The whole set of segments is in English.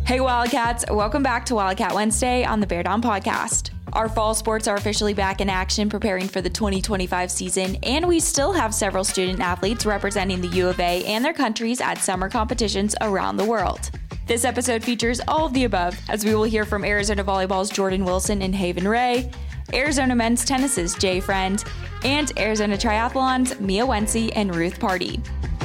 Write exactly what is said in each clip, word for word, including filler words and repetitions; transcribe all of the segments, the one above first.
Hey Wildcats, welcome back to Wildcat Wednesday on the Bear Down podcast. Our fall sports are officially back in action preparing for the twenty twenty-five season, and we still have several student athletes representing the U of A and their countries at summer competitions around the world. This episode features all of the above, as we will hear from Arizona Volleyball's Jordan Wilson and Haven Ray, Arizona Men's Tennis's Jay Friend, and Arizona Triathlon's Mia Wency and Ruth Party.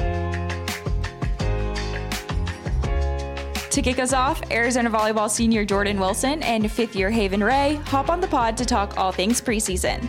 To kick us off, Arizona Volleyball senior Jordan Wilson and fifth year Haven Ray hop on the pod to talk all things preseason.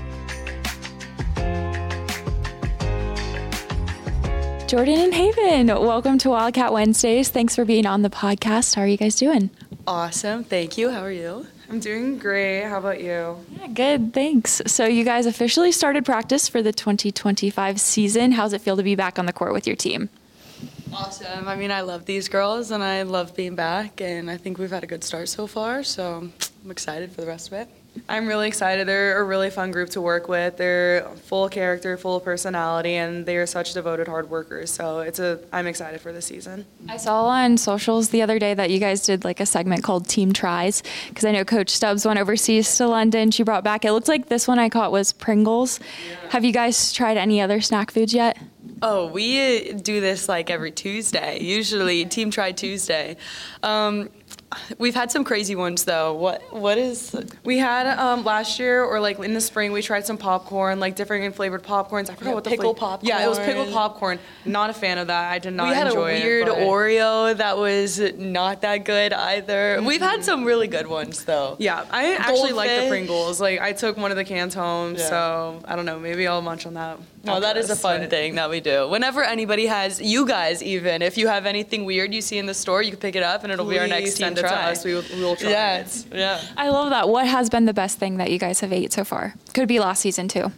Jordan and Haven, welcome to Wildcat Wednesdays. Thanks for being on the podcast. How are you guys doing? Awesome. Thank you. How are you? I'm doing great. How about you? Yeah, good. Thanks. So you guys officially started practice for the twenty twenty-five season. How's it feel to be back on the court with your team? Awesome. I mean, I love these girls, and I love being back, and I think we've had a good start so far, so I'm excited for the rest of it. I'm really excited. They're a really fun group to work with. They're full of character, full of personality, and they are such devoted hard workers. So it's a. I'm excited for the season. I saw on socials the other day that you guys did like a segment called Team Tries, because I know Coach Stubbs went overseas to London. She brought back, it looked like this one I caught was Pringles. Yeah. Have you guys tried any other snack foods yet? Oh, we do this like every Tuesday, usually Team Try Tuesday. Um, We've had some crazy ones though. What what is? We had um, last year or like in the spring we tried some popcorn, like different flavored popcorns. I forgot yeah, what the pickle flavor. popcorn. Yeah, it was pickled popcorn. Not a fan of that. I did not we had enjoy a weird it, Oreo that was not that good either. Mm-hmm. We've had some really good ones though. Yeah, I actually like the Pringles. Like I took one of the cans home, yeah. So I don't know. Maybe I'll munch on that. No, that is a fun but. thing that we do. Whenever anybody has, you guys even, if you have anything weird you see in the store, you can pick it up and it'll Please be our next send Team it Try. to us. We will, we will try yes. it. Yeah. I love that. What has been the best thing that you guys have ate so far? Could be last season too.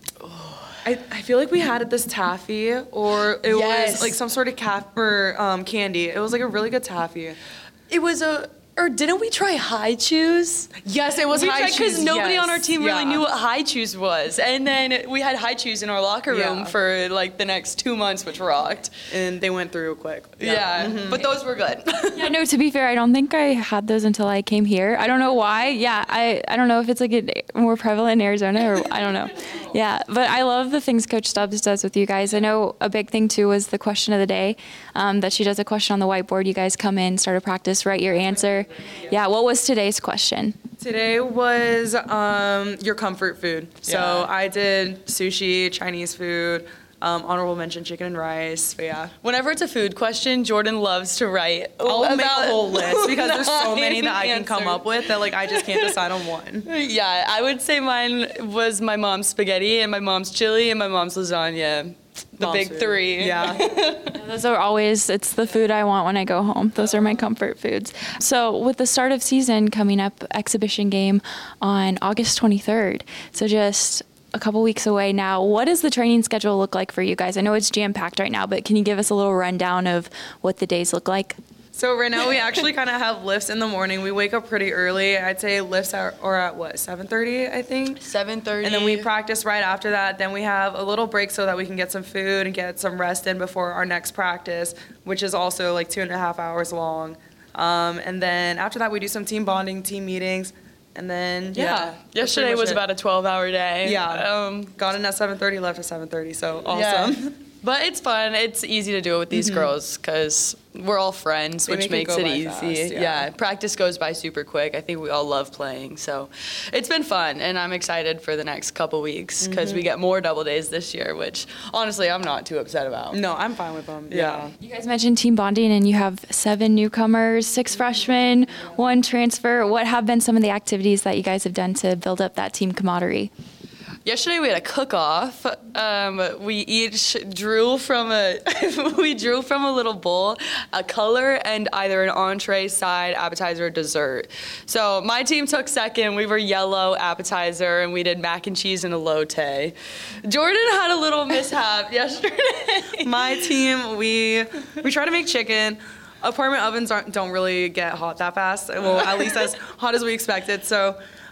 I, I feel like we had it this taffy, or it yes. was like some sort of calf or um, candy. It was like a really good taffy. It was a. Or didn't we try High Chews? Yes, it was we High Chews. Because nobody yes. on our team really yeah. knew what High Chews was. And then we had High Chews in our locker room yeah. for like the next two months, which rocked. And they went through quick. Yeah, yeah. Mm-hmm. But those were good. Yeah, no, to be fair, I don't think I had those until I came here. I don't know why. Yeah, I, I don't know if it's like a, more prevalent in Arizona or I don't know. Yeah, but I love the things Coach Stubbs does with you guys. I know a big thing too was the question of the day, um, that she does a question on the whiteboard. You guys come in, start a practice, write your answer. Yeah, what was today's question? Today was um, your comfort food. So yeah. I did sushi, Chinese food, um, honorable mention chicken and rice. But yeah. Whenever it's a food question, Jordan loves to write. I'll about make a whole list because there's so many that I can answers. come up with that like I just can't decide on one. Yeah, I would say mine was my mom's spaghetti and my mom's chili and my mom's lasagna. The Mom's big food. three. Yeah. Yeah. Those are always, it's the food I want when I go home. Those are my comfort foods. So with the start of season coming up, exhibition game on August twenty-third. So just a couple weeks away now. What does the training schedule look like for you guys? I know it's jam-packed right now, but can you give us a little rundown of what the days look like? So right now we actually kind of have lifts in the morning. We wake up pretty early. I'd say lifts are, are at what, seven thirty, I think? seven thirty. And then we practice right after that. Then we have a little break so that we can get some food and get some rest in before our next practice, which is also like two and a half hours long. Um, and then after that we do some team bonding, team meetings. And then, yeah. yeah. Yesterday was it. about a twelve-hour day. Yeah. Um, Got in at seven thirty, left at seven thirty, so awesome. Yeah. But it's fun. It's easy to do it with these mm-hmm. girls because we're all friends, they which make makes it, it easy. fast, yeah. yeah, practice goes by super quick. I think we all love playing. So it's been fun, and I'm excited for the next couple weeks because mm-hmm. we get more double days this year, which honestly I'm not too upset about. No, I'm fine with them. Yeah. yeah. You guys mentioned team bonding, and you have seven newcomers, six freshmen, one transfer. What have been some of the activities that you guys have done to build up that team camaraderie? Yesterday we had a cook-off. Um, we each drew from a we drew from a little bowl a color and either an entree, side, appetizer, or dessert. So my team took second. We were yellow appetizer, and we did mac and cheese and elote. Jordan had a little mishap yesterday. My team, we we try to make chicken. Apartment ovens aren't, don't really get hot that fast. Well, at least as hot as we expected. So.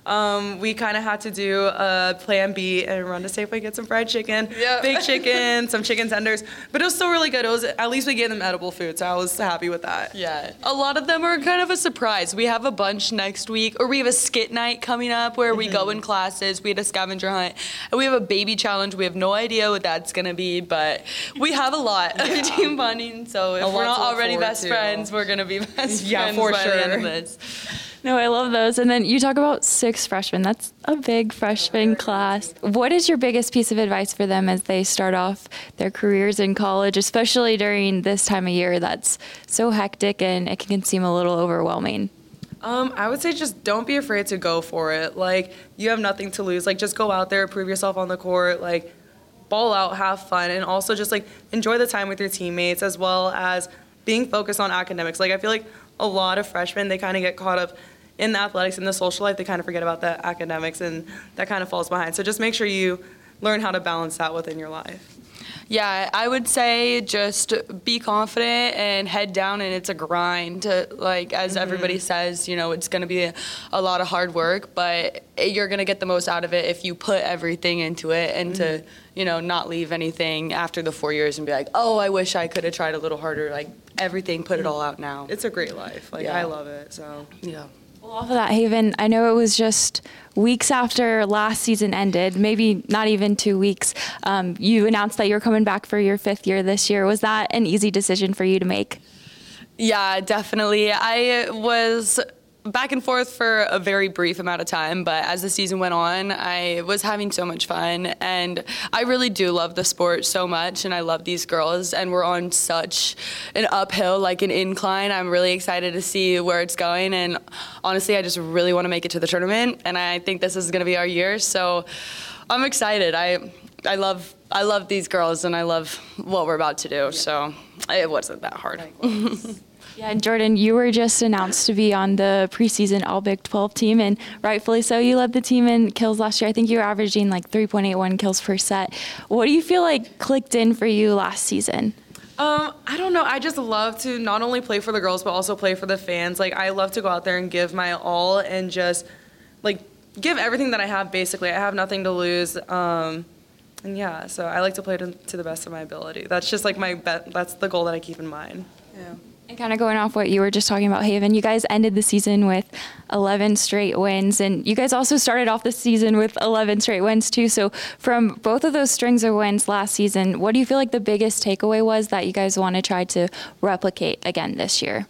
um, we kind of had to do a plan B and run to Safeway, get some fried chicken, Yep. baked chicken, some chicken tenders. But it was still really good. It was, at least we gave them edible food, so I was happy with that. Yeah, a lot of them are kind of a surprise. We have a bunch next week, or we have a skit night coming up where we go in classes. We had a scavenger hunt, and we have a baby challenge. We have no idea what that's gonna be, but we have a lot of team bonding. So if A we're lot not to look already forward best to. friends, we're gonna be best Yeah, friends for by the end of sure. this. No, I love those. And then you talk about six freshmen. That's a big freshman class. What is your biggest piece of advice for them as they start off their careers in college, especially during this time of year that's so hectic and it can seem a little overwhelming? Um, I would say just don't be afraid to go for it. Like, you have nothing to lose. Like, just go out there, prove yourself on the court, like, ball out, have fun, and also just, like, enjoy the time with your teammates as well as being focused on academics. Like, I feel like a lot of freshmen, they kind of get caught up in the athletics and the social life. They kind of forget about the academics, and that kind of falls behind. So just make sure you learn how to balance that within your life. Yeah, I would say just be confident and head down, and it's a grind. Like, as everybody says, you know, it's going to be a, a lot of hard work, but you're going to get the most out of it if you put everything into it and to, you know, not leave anything after the four years and be like, oh, I wish I could have tried a little harder. Like, everything, put it all out now. It's a great life. Like, Yeah. I love it, so. Yeah. Well, off of that, Haven, I know it was just weeks after last season ended, maybe not even two weeks. Um, you announced that you're coming back for your fifth year this year. Was that an easy decision for you to make? Yeah, definitely. I was back and forth for a very brief amount of time, but as the season went on, I was having so much fun, and I really do love the sport so much, and I love these girls, and we're on such an uphill, like an incline. I'm really excited to see where it's going, and honestly, I just really want to make it to the tournament, and I think this is going to be our year, so I'm excited. I I love I love these girls, and I love what we're about to do, so it wasn't that hard. Yeah, and Jordan, you were just announced to be on the preseason All Big twelve team, and rightfully so. You led the team in kills last year. I think you were averaging like three point eight one kills per set. What do you feel like clicked in for you last season? Um, I don't know. I just love to not only play for the girls, but also play for the fans. Like, I love to go out there and give my all and just, like, give everything that I have, basically. I have nothing to lose. Um, and, yeah, so I like to play to, to the best of my ability. That's just, like, my bet. That's the goal that I keep in mind. Yeah. And kind of going off what you were just talking about, Haven, you guys ended the season with eleven straight wins, and you guys also started off the season with eleven straight wins too. So from both of those strings of wins last season, what do you feel like the biggest takeaway was that you guys want to try to replicate again this year?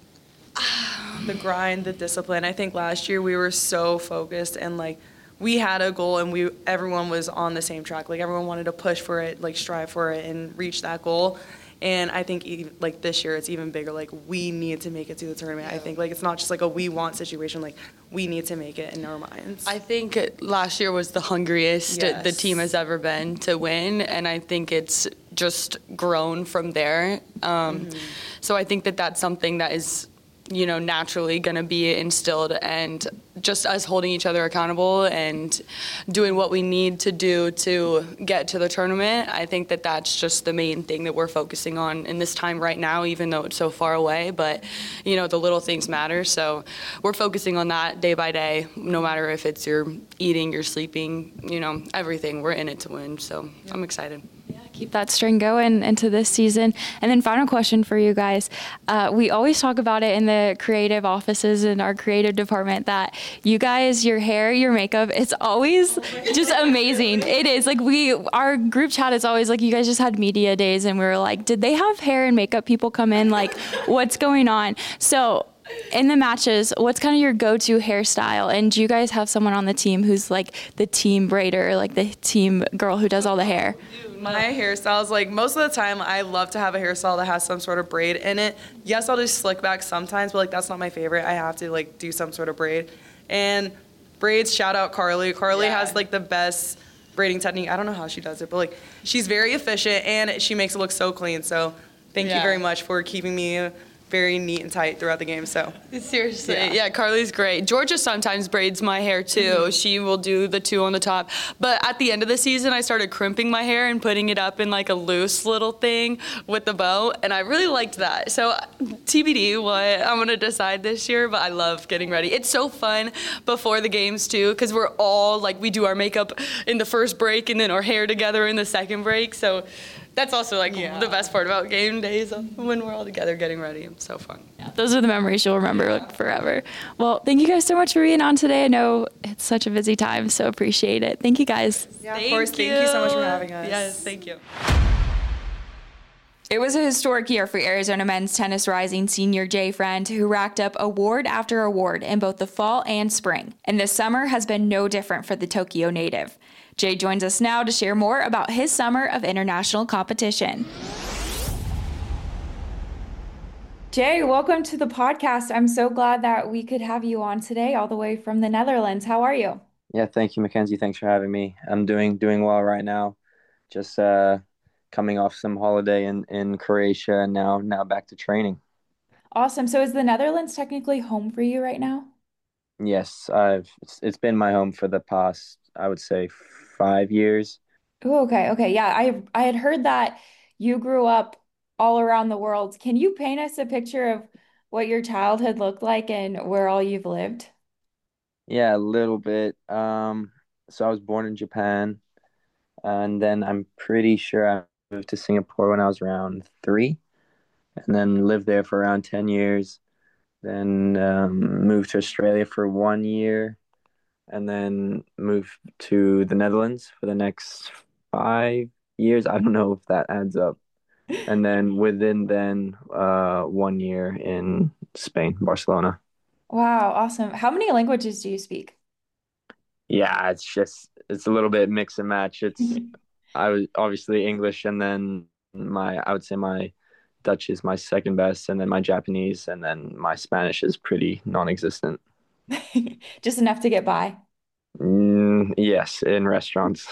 The grind, the discipline. I think last year we were so focused and, like, we had a goal and we everyone was on the same track. Like, everyone wanted to push for it, like, strive for it and reach that goal. And I think, even, like, this year, it's even bigger. Like, we need to make it to the tournament. I think, like, it's not just, like, a we want situation. Like, we need to make it in our minds. I think last year was the hungriest Yes. the team has ever been to win, and I think it's just grown from there. Um, Mm-hmm. So I think that that's something that is, you know, naturally going to be instilled, and just us holding each other accountable and doing what we need to do to get to the tournament. I think that that's just the main thing that we're focusing on in this time right now, even though it's so far away. But, you know, the little things matter. So we're focusing on that day by day, no matter if it's your eating, your sleeping, you know, everything. We're in it to win. So I'm excited. Keep that string going into this season. And then final question for you guys. Uh, we always talk about it in the creative offices in our creative department that you guys, your hair, your makeup, it's always just amazing. It is. Like, we, our group chat is always like, you guys just had media days and we were like, did they have hair and makeup people come in? Like, what's going on? So in the matches, what's kind of your go-to hairstyle? And do you guys have someone on the team who's like the team braider, like the team girl who does all the hair? My hairstyles, like, most of the time, I love to have a hairstyle that has some sort of braid in it. Yes, I'll do slick back sometimes, but, like, that's not my favorite. I have to, like, do some sort of braid. And braids, shout out Carly. Carly Yeah. has, like, the best braiding technique. I don't know how she does it, but, like, she's very efficient, and she makes it look so clean. So thank Yeah. you very much for keeping me very neat and tight throughout the game. So Seriously, yeah. Yeah. yeah, Carly's great. Georgia sometimes braids my hair too. Mm-hmm. She will do the two on the top. But at the end of the season, I started crimping my hair and putting it up in like a loose little thing with the bow, and I really liked that. So T B D what I'm gonna decide this year, but I love getting ready. It's so fun before the games too, because we're all like, we do our makeup in the first break and then our hair together in the second break. So that's also like yeah. the best part about game days, when we're all together getting ready. It's so fun. Yeah, those are the memories you'll remember like forever. Well, thank you guys so much for being on today. I know it's such a busy time, so appreciate it. Thank you guys. Yeah, of course. Thank you so much for having us. Yes, thank you. It was a historic year for Arizona men's tennis rising senior Jay Friend, who racked up award after award in both the fall and spring. And this summer has been no different for the Tokyo native. Jay joins us now to share more about his summer of international competition. Jay, welcome to the podcast. I'm so glad that we could have you on today, all the way from the Netherlands. How are you? Yeah, thank you, Mackenzie. Thanks for having me. I'm doing doing well right now. Just uh, coming off some holiday in, in Croatia, and now now back to training. Awesome. So is the Netherlands technically home for you right now? Yes, I've it's, it's been my home for the past, I would say, five years. Oh, okay. Okay. Yeah, I I had heard that you grew up all around the world. Can you paint us a picture of what your childhood looked like and where all you've lived? Yeah, a little bit. Um, so I was born in Japan, and then I'm pretty sure I moved to Singapore when I was around three, and then lived there for around ten years. Then um, moved to Australia for one year, and then moved to the Netherlands for the next five years. I don't know if that adds up. And then within then uh, one year in Spain, Barcelona. Wow, awesome. How many languages do you speak? Yeah, it's just it's a little bit mix and match. It's I was obviously English, and then my I would say my Dutch is my second best, and then my Japanese, and then my Spanish is pretty non-existent. Just enough to get by. Mm, yes, in restaurants.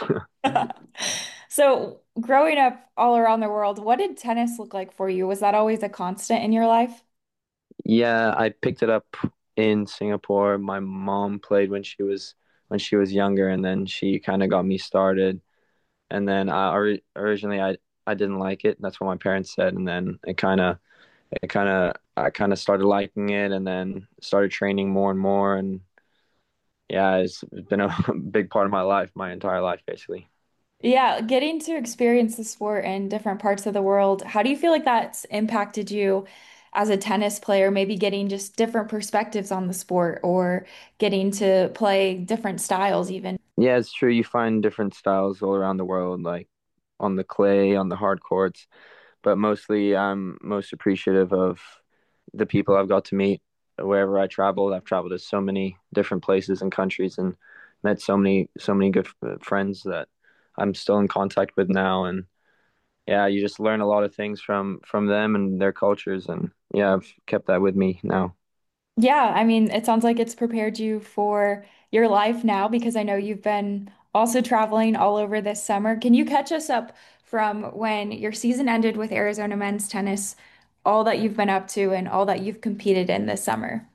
So, growing up all around the world, what did tennis look like for you? Was that always a constant in your life? Yeah, I picked it up in Singapore. My mom played when she was when she was younger, and then she kind of got me started. And then I ori- originally I I didn't like it. That's what my parents said, and then it kind of it kind of I kind of started liking it, and then started training more and more. And yeah, it's been a big part of my life, my entire life, basically. Yeah, getting to experience the sport in different parts of the world, how do you feel like that's impacted you as a tennis player? Maybe getting just different perspectives on the sport or getting to play different styles, even. Yeah, it's true. You find different styles all around the world, like on the clay, on the hard courts. But mostly, I'm most appreciative of the people I've got to meet wherever I traveled. I've traveled to so many different places and countries, and met so many so many good f- friends that I'm still in contact with now. And yeah, you just learn a lot of things from from them and their cultures, and yeah, I've kept that with me now. Yeah, I mean, it sounds like it's prepared you for your life now because I know you've been also traveling all over this summer. Can you catch us up from when your season ended with Arizona men's tennis, all that you've been up to and all that you've competed in this summer?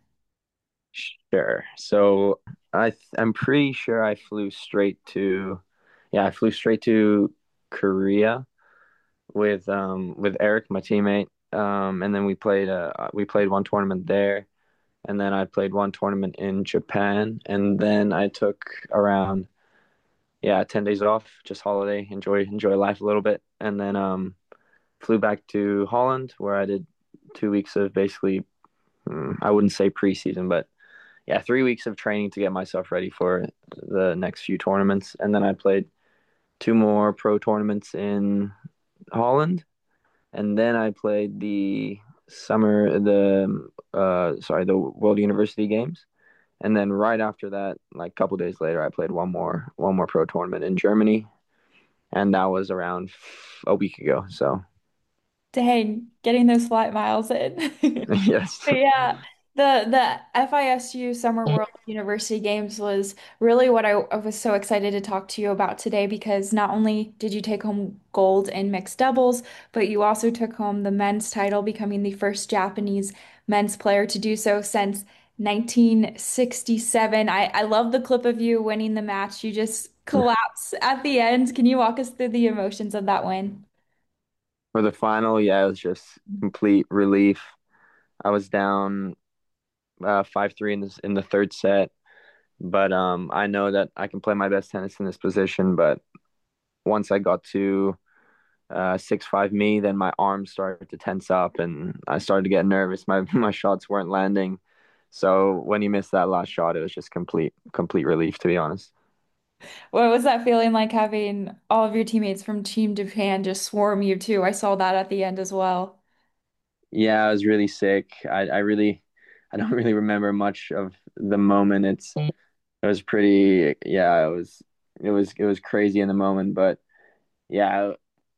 Sure. So I th- I'm pretty sure I flew straight to yeah, I flew straight to Korea with um with Eric, my teammate. Um and then we played uh we played one tournament there, and then I played one tournament in Japan, and then I took around yeah, ten days off, just holiday, enjoy enjoy life a little bit, and then um flew back to Holland where I did two weeks of basically mm, I wouldn't say preseason, but yeah, three weeks of training to get myself ready for the next few tournaments. And then I played two more pro tournaments in Holland. And then I played the summer, the, uh, sorry, the World University Games. And then right after that, like a couple days later, I played one more, one more pro tournament in Germany. And that was around a week ago. So, Dang, getting those flight miles in. yes. Yeah. The the FISU Summer World University Games was really what I, I was so excited to talk to you about today because not only did you take home gold in mixed doubles, but you also took home the men's title, becoming the first Japanese men's player to do so since nineteen sixty-seven. I, I love the clip of you winning the match. You just collapse at the end. Can you walk us through the emotions of that win? For the final, yeah, it was just complete relief. I was down uh, five three in this in the third set, but um, I know that I can play my best tennis in this position. But once I got to uh, six five me, then my arms started to tense up, and I started to get nervous. My my shots weren't landing. So when you missed that last shot, it was just complete complete relief, to be honest. What was that feeling like having all of your teammates from Team Japan just swarm you too? I saw that at the end as well. Yeah, I was really sick. I, I really, I don't really remember much of the moment. It's, it was pretty, yeah, it was, it was, it was crazy in the moment. But yeah,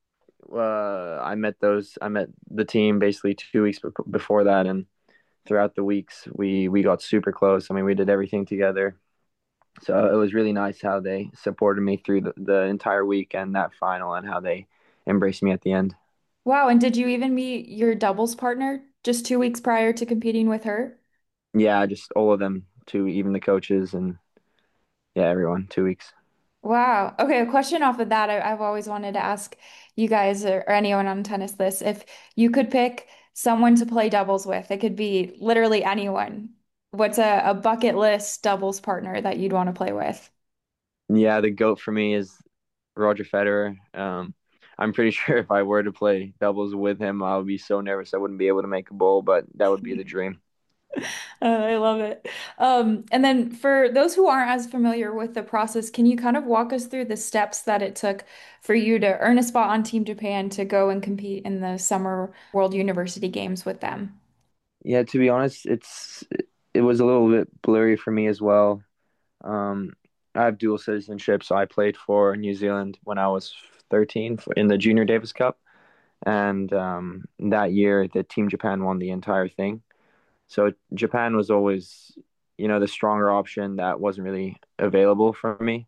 uh, I met those, I met the team basically two weeks be- before that, and throughout the weeks, we we got super close. I mean, we did everything together. So it was really nice how they supported me through the, the entire week and that final, and how they embraced me at the end. Wow, and did you even meet your doubles partner just two weeks prior to competing with her? Yeah, just all of them, too, even the coaches and yeah, everyone, two weeks. Wow. Okay, a question off of that. I, I've always wanted to ask you guys or, or anyone on tennis this if you could pick someone to play doubles with, it could be literally anyone. What's a, a bucket list doubles partner that you'd want to play with? Yeah, the GOAT for me is Roger Federer. Um, I'm pretty sure if I were to play doubles with him, I would be so nervous I wouldn't be able to make a bowl, but that would be the dream. Uh, I love it. Um, and then for those who aren't as familiar with the process, can you kind of walk us through the steps that it took for you to earn a spot on Team Japan to go and compete in the Summer World University Games with them? Yeah, to be honest, it's it was a little bit blurry for me as well. Um, I have dual citizenship, so I played for New Zealand when I was thirteen for, in the Junior Davis Cup, and um, that year the Team Japan won the entire thing. So Japan was always, you know, the stronger option that wasn't really available for me.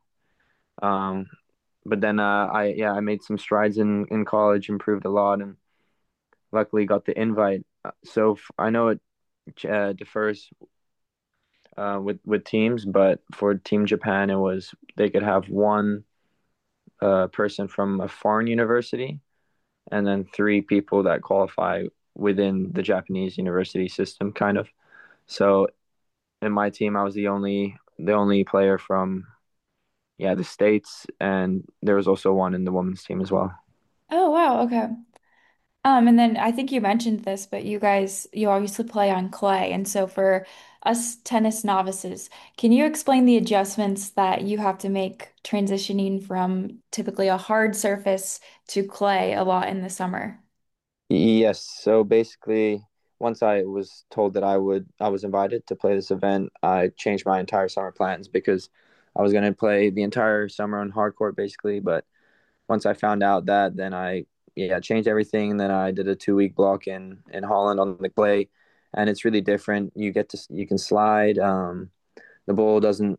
Um, but then uh, I yeah I made some strides in in college, improved a lot, and luckily got the invite. Uh, So f- I know it uh, differs uh, with with teams, but for Team Japan, it was they could have one uh, person from a foreign university, and then three people that qualify within the Japanese university system, kind of. So in my team, I was the only the only player from yeah the States, and there was also one in the women's team as well. Oh, wow. Okay. Um, and then I think you mentioned this, but you guys, you obviously play on clay. And so for us tennis novices, can you explain the adjustments that you have to make transitioning from typically a hard surface to clay a lot in the summer? Yes. So basically, once I was told that I would, I was invited to play this event, I changed my entire summer plans because I was going to play the entire summer on hard court, basically. But once I found out that, then I, yeah, changed everything. And then I did a two week block in in Holland on the clay, and it's really different. You get to, you can slide. Um, the ball doesn't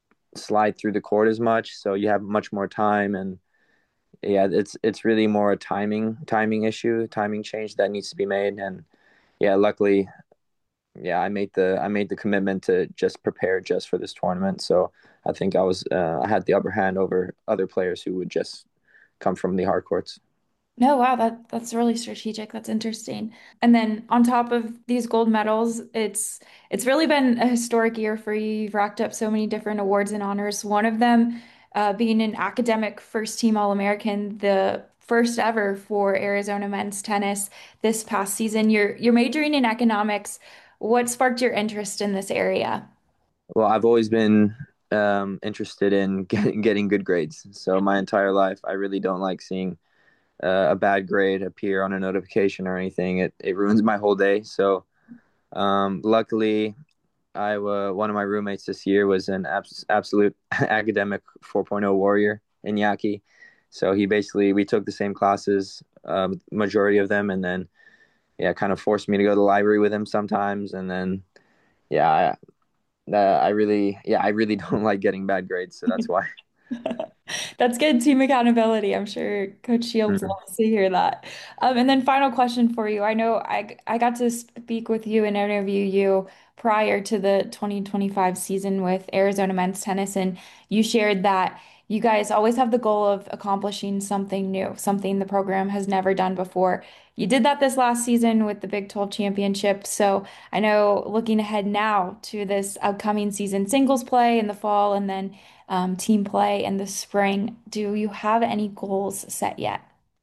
slide through the court as much, so you have much more time. And yeah, it's it's really more a timing timing issue, timing change that needs to be made. And yeah, luckily, yeah, I made the I made the commitment to just prepare just for this tournament. So I think I was uh, I had the upper hand over other players who would just come from the hard courts. No, wow, that that's really strategic. That's interesting. And then on top of these gold medals, it's it's really been a historic year for you. You've racked up so many different awards and honors. One of them uh, being an academic first team All-American, the first ever for Arizona men's tennis this past season. You're you're majoring in economics. What sparked your interest in this area? Well, I've always been um, interested in getting, getting good grades. So my entire life, I really don't like seeing uh, a bad grade appear on a notification or anything. It it ruins my whole day. So um, luckily, I uh, one of my roommates this year was an abs- absolute academic 4.0 warrior in Yaki. So he basically we took the same classes, um, majority of them, and then yeah, kind of forced me to go to the library with him sometimes, and then yeah, I, that I really, yeah, I really don't like getting bad grades, so that's why. That's good team accountability. I'm sure Coach Shields Mhm. loves to hear that. Um, and then final question for you. I know I I got to speak with you and interview you prior to the twenty twenty-five season with Arizona men's tennis, and you shared that you guys always have the goal of accomplishing something new, something the program has never done before. You did that this last season with the Big twelve championship. So I know looking ahead now to this upcoming season, singles play in the fall, and then um, team play in the spring. Do you have any goals set yet?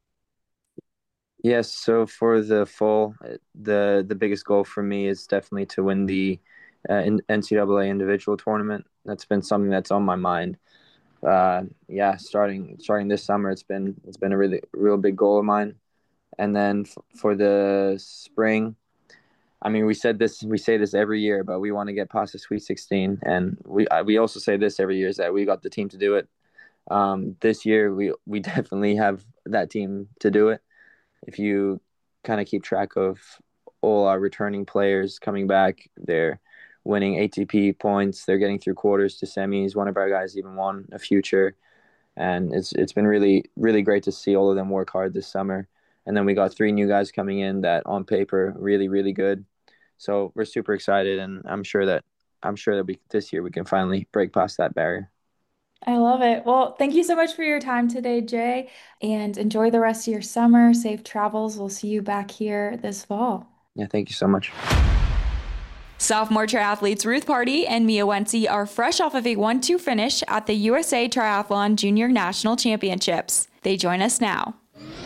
Yes, so for the fall, uh, the the biggest goal for me is definitely to win the uh, N C double A individual tournament. That's been something that's on my mind. Uh, yeah, starting starting this summer, it's been it's been a really real big goal of mine. And then f for the spring, I mean, we said this, we say this every year, but we want to get past the Sweet sixteen, and we I, we also say this every year is that we got the team to do it. Um, this year, we we definitely have that team to do it. If you kind of keep track of all our returning players coming back, they're winning A T P points. They're getting through quarters to semis. One of our guys even won a future, and it's it's been really really great to see all of them work hard this summer. And then we got three new guys coming in that on paper really really good. So we're super excited, and I'm sure that I'm sure that we this year we can finally break past that barrier. I love it. Well, thank you so much for your time today, Jay, and enjoy the rest of your summer. Safe travels. We'll see you back here this fall. Yeah, thank you so much. Sophomore triathletes Ruth Party and Mia Wency are fresh off of a one two finish at the U S A Triathlon Junior National Championships. They join us now.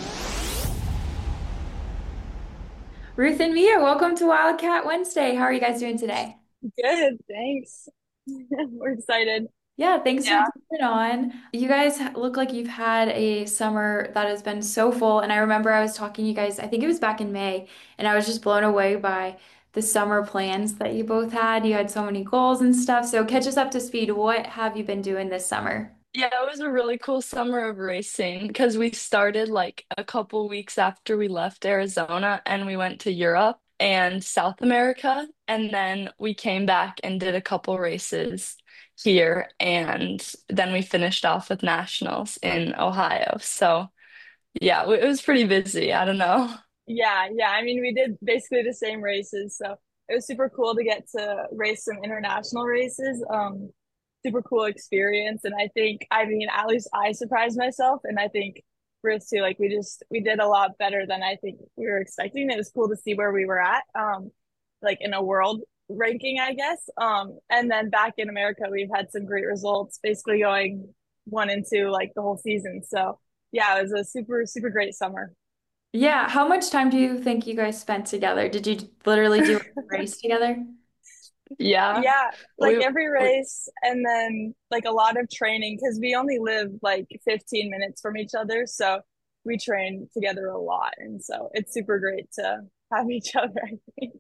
Ruth and Mia, welcome to Wildcat Wednesday. How are you guys doing today? Good, thanks. We're excited. Yeah, thanks for Yeah. coming on. You guys look like you've had a summer that has been so full. And I remember I was talking to you guys, I think it was back in May, and I was just blown away by the summer plans that you both had. You had so many goals and stuff. So catch us up to speed. What have you been doing this summer? Yeah, it was a really cool summer of racing because we started like a couple weeks after we left Arizona and we went to Europe and South America. And then we came back and did a couple races here. And then we finished off with nationals in Ohio. So, yeah, it was pretty busy. I don't know. Yeah, yeah. I mean, we did basically the same races, so it was super cool to get to race some international races. Um, super cool experience, and I think, I mean, at least I surprised myself, and I think Ruth too. Like we just we did a lot better than I think we were expecting. It was cool to see where we were at, um, like in a world ranking, I guess. Um, and then back in America, we've had some great results, basically going one and two like the whole season. So yeah, it was a super super great summer. Yeah, how much time do you think you guys spent together? Did you literally do a race together? Yeah. Yeah, like We, every we race and then like a lot of training because we only live like fifteen minutes from each other. So we train together a lot. And so it's super great to have each other, I think.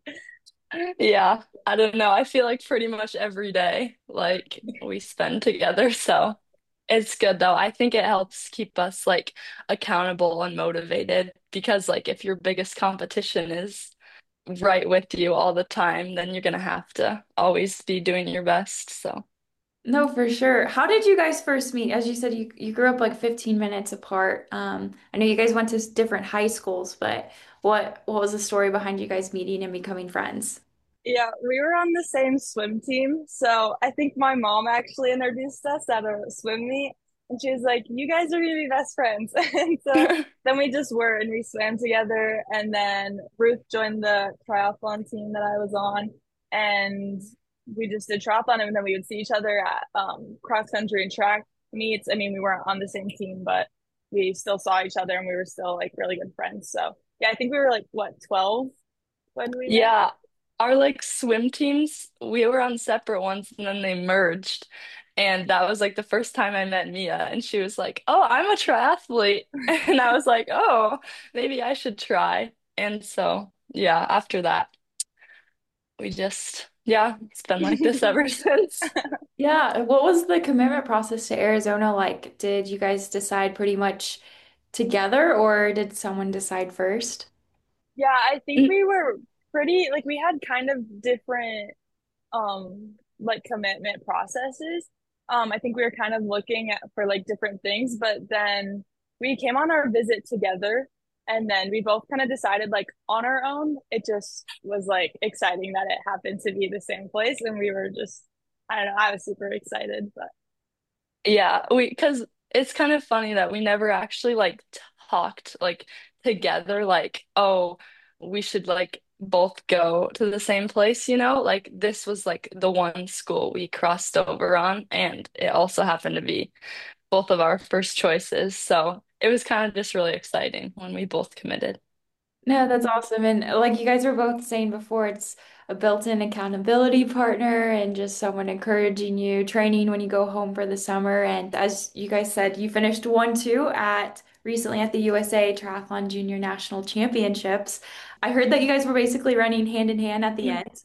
yeah, I don't know. I feel like pretty much every day like we spend together, so it's good though. I think it helps keep us like accountable and motivated because like if your biggest competition is right with you all the time, then you're gonna have to always be doing your best. So No, for sure. How did you guys first meet? As you said, you, you grew up like fifteen minutes apart. Um, I know you guys went to s- different high schools, but what what was the story behind you guys meeting and becoming friends? Yeah, we were on the same swim team. So I think my mom actually introduced us at a swim meet. And she was like, "You guys are gonna be best friends." And so then we just were and we swam together. And then Ruth joined the triathlon team that I was on. And we just did triathlon and then we would see each other at um, cross country and track meets. I mean, we weren't on the same team, but we still saw each other and we were still like really good friends. So yeah, I think we were like what, twelve when we met? yeah, our like swim teams, we were on separate ones and then they merged. And that was like the first time I met Mia, and she was like, "Oh, I'm a triathlete." And I was like, "Oh, maybe I should try." And so, yeah, after that, we just, yeah, it's been like this ever since. Yeah, what was the commitment process to Arizona like? Did you guys decide pretty much together, or did someone decide first? Yeah, I think we were pretty like we had kind of different. um like commitment processes. Um, I think we were kind of looking at for like different things, but then we came on our visit together and then we both kind of decided like on our own. It just was like exciting that it happened to be the same place and we were just I don't know, I was super excited, but yeah, we because it's kind of funny that we never actually like talked like together, like, oh, we should like both go to the same place, you know? Like this was like the one school we crossed over on, and it also happened to be both of our first choices. So it was kind of just really exciting when we both committed. No, that's awesome. And like you guys were both saying before, it's a built-in accountability partner and just someone encouraging you, training when you go home for the summer. And as you guys said, you finished one, two at recently at the U S A Triathlon Junior National Championships. I heard that you guys were basically running hand in hand at the end.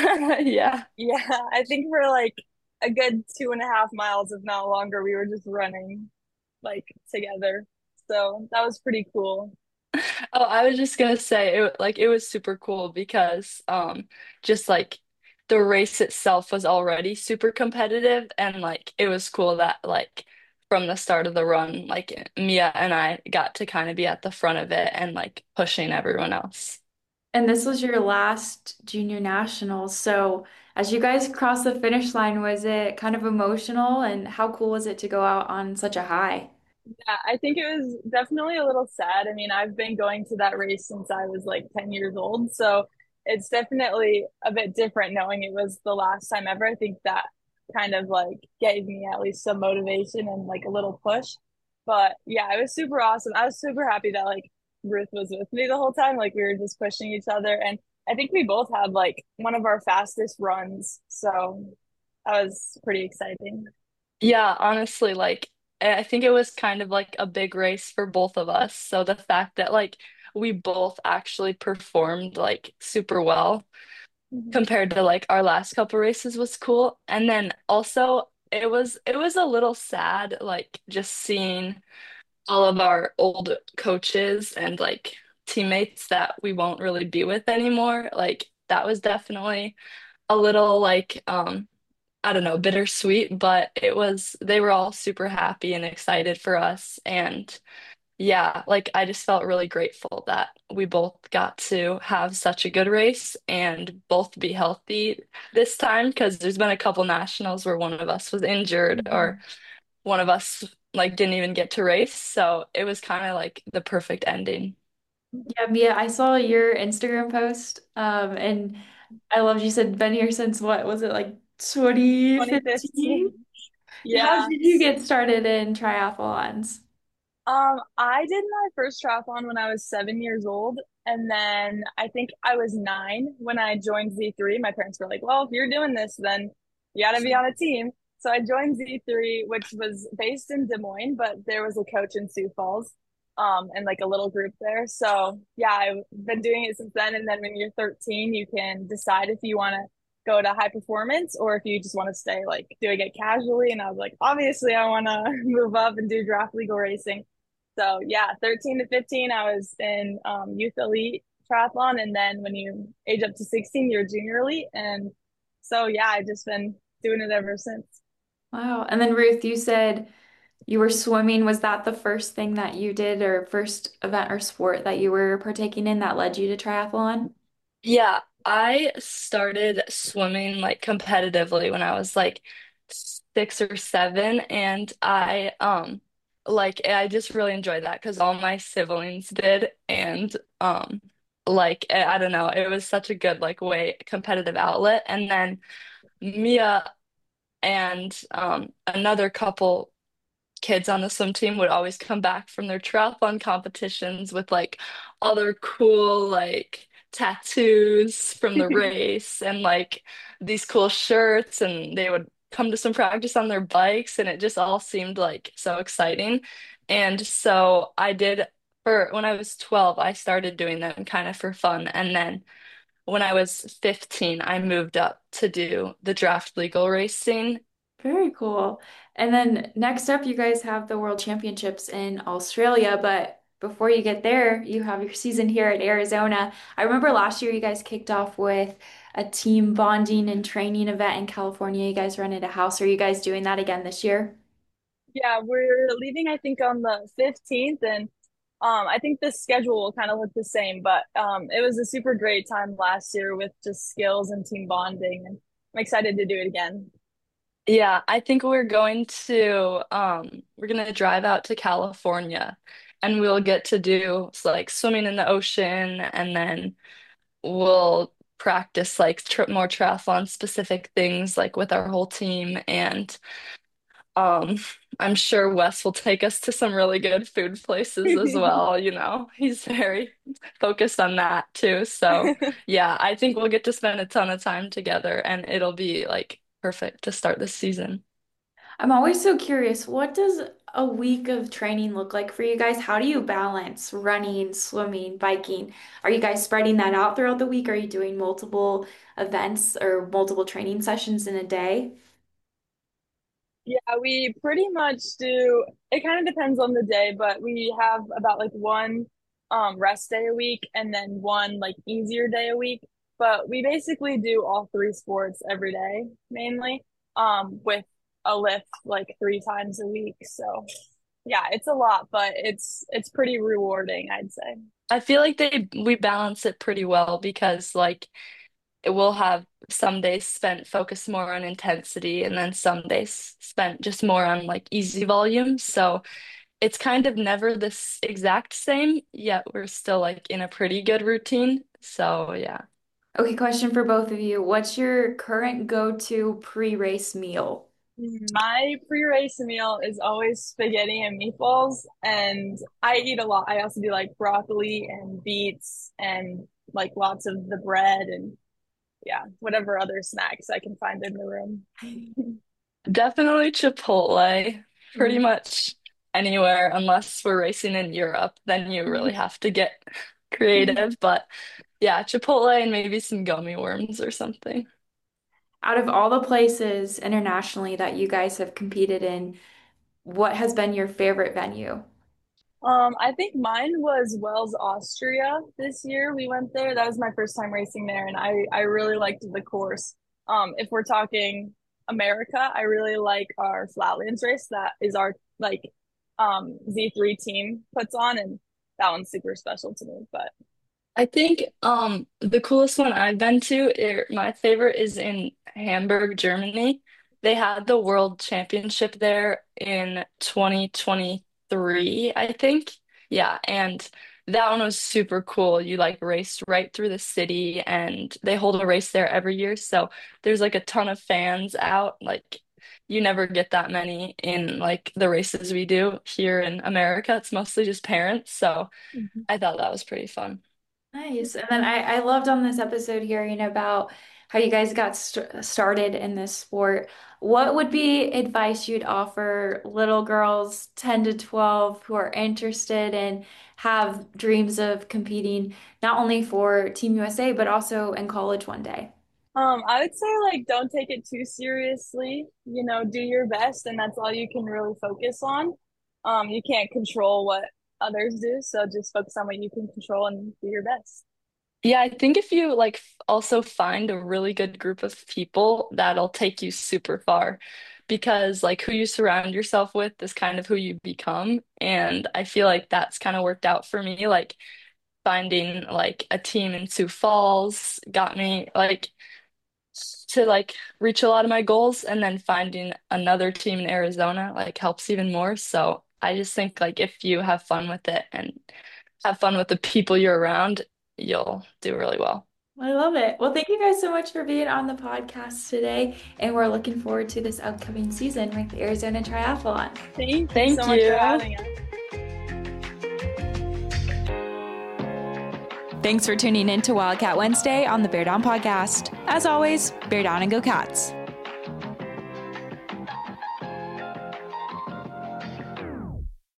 Yeah. Yeah, I think for like a good two and a half miles, if not longer, we were just running like together. So that was pretty cool. Oh, I was just gonna say it like it was super cool because um just like the race itself was already super competitive and like it was cool that like from the start of the run like Mia and I got to kind of be at the front of it and like pushing everyone else. And this was your last junior nationals. So as you guys crossed the finish line, was it kind of emotional? And how cool was it to go out on such a high? Yeah, I think it was definitely a little sad. I mean, I've been going to that race since I was like ten years old. So it's definitely a bit different knowing it was the last time ever. I think that kind of like gave me at least some motivation and like a little push. But yeah, it was super awesome. I was super happy that like Ruth was with me the whole time. Like we were just pushing each other. And I think we both had like one of our fastest runs. So that was pretty exciting. Yeah, honestly, like I I think it was kind of like a big race for both of us. So the fact that like we both actually performed like super well Mhm. compared to like our last couple races was cool. And then also it was it was a little sad like just seeing all of our old coaches and like teammates that we won't really be with anymore. Like that was definitely a little like um I don't know, bittersweet, but it was, they were all super happy and excited for us. And yeah, like I just felt really grateful that we both got to have such a good race and both be healthy this time because there's been a couple nationals where one of us was injured or one of us like didn't even get to race. So it was kind of like the perfect ending. Yeah, Mia, I saw your Instagram post, um, and I loved you said been here since what was it like twenty fifteen? twenty fifteen. How Yeah. did you get started in triathlons? Um, I did my first triathlon when I was seven years old, and then I think I was nine when I joined Z three. My parents were like, "Well, if you're doing this, then you got to be on a team." So I joined Z three, which was based in Des Moines, but there was a coach in Sioux Falls, um, and like a little group there. So yeah, I've been doing it since then. And then when you're thirteen, you can decide if you want to go to high performance or if you just want to stay like doing it casually. And I was like, obviously, I want to move up and do draft legal racing. So yeah, thirteen to fifteen, I was in um, youth elite triathlon, and then when you age up to sixteen, you're junior elite, and so yeah, I've just been doing it ever since. Wow. And then Ruth, you said you were swimming. Was that the first thing that you did or first event or sport that you were partaking in that led you to triathlon? Yeah, I started swimming like competitively when I was like six or seven, and I um like I just really enjoyed that because all my siblings did, and um like I I don't know, it was such a good like way competitive outlet. And then Mia and um another couple kids on the swim team would always come back from their triathlon competitions with like all their cool like tattoos from the race and like these cool shirts, and they would come to some practice on their bikes, and it just all seemed like so exciting. And so I did for when I was twelve, I started doing them kind of for fun. And then when I was fifteen, I moved up to do the draft legal racing. Very cool. And then next up, you guys have the World Championships in Australia, but before you get there, you have your season here at Arizona. I remember last year you guys kicked off with a team bonding and training event in California. You guys rented a house. Are you guys doing that again this year? Yeah, we're leaving, I think, on the fifteenth, and um, I think the schedule will kind of look the same, but um, it was a super great time last year with just skills and team bonding, and I'm excited to do it again. Yeah, I think we're going to um we're gonna drive out to California and we'll get to do like swimming in the ocean and then we'll practice like tri more triathlon specific things like with our whole team and um I'm sure Wes will take us to some really good food places as well, you know. He's very focused on that too. So, yeah, I think we'll get to spend a ton of time together and it'll be like perfect to start this season. I'm always so curious, what does a week of training look like for you guys? How do you balance running, swimming, biking? Are you guys spreading that out throughout the week? Are you doing multiple events or multiple training sessions in a day? Yeah, we pretty much do. It kind of depends on the day, but we have about like one um rest day a week and then one like easier day a week. But we basically do all three sports every day, mainly, um, with a lift like three times a week. So yeah, it's a lot, but it's it's pretty rewarding, I'd say. I feel like they we balance it pretty well because like it will have some days spent focused more on intensity and then some days spent just more on like easy volume. So it's kind of never this exact same, yet we're still like in a pretty good routine. So yeah. Okay, question for both of you. What's your current go-to pre-race meal? My pre-race meal is always spaghetti and meatballs, and I eat a lot. I also do like broccoli and beets and like lots of the bread and yeah, whatever other snacks I can find in the room. Definitely Chipotle, pretty much anywhere unless we're racing in Europe, then you really have to get creative. But yeah, Chipotle and maybe some gummy worms or something. Out of all the places internationally that you guys have competed in, what has been your favorite venue? Um, I think mine was Wels, Austria this year. We went there. That was my first time racing there, and I I really liked the course. Um, if we're talking America, I really like our Flatlands race. That is our like um Z three team puts on, and that one's super special to me. But I think um the coolest one I've been to, er, my favorite is in Hamburg, Germany. They had the World Championship there in twenty twenty-three, I think. Yeah, and that one was super cool. You like raced right through the city and they hold a race there every year. So there's like a ton of fans out. Like you never get that many in like the races we do here in America. It's mostly just parents. So I thought that was pretty fun. Nice. And then I, I loved on this episode hearing about how you guys got st started in this sport. What would be advice you'd offer little girls ten to twelve who are interested and have dreams of competing not only for Team U S A, but also in college one day? Um, I would say like don't take it too seriously. You know, do your best and that's all you can really focus on. Um, you can't control what others do, so just focus on what you can control and do your best. Yeah, I think if you like f- also find a really good group of people, that'll take you super far because like who you surround yourself with is kind of who you become. And I feel like that's kind of worked out for me. Like finding like a team in Sioux Falls got me like to like reach a lot of my goals and then finding another team in Arizona like helps even more. So I just think like if you have fun with it and have fun with the people you're around, you'll do really well. I love it. Well, thank you guys so much for being on the podcast today. And we're looking forward to this upcoming season with the Arizona Triathlon. Thank you Thank so much you. for having us. Thanks for tuning in to Wildcat Wednesday on the Bear Down Podcast. As always, bear down and go Cats.